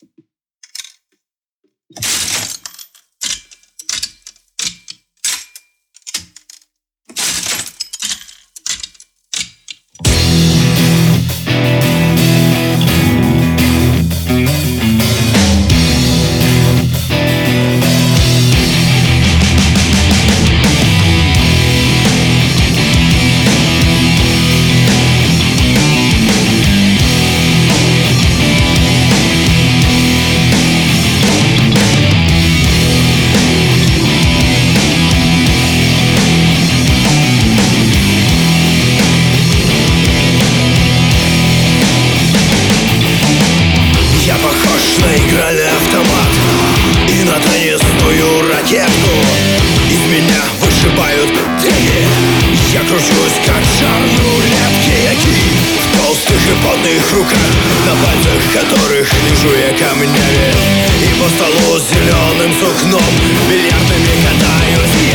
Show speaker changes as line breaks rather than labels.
Наиграли автомат и на теннисную ракетку. Из меня вышибают деньги. Я кручусь, как шар рулетки. Я кий в толстых и потных руках, на пальцах которых лежу я камнями. И по столу с зеленым сукном бильярдами катаюсь.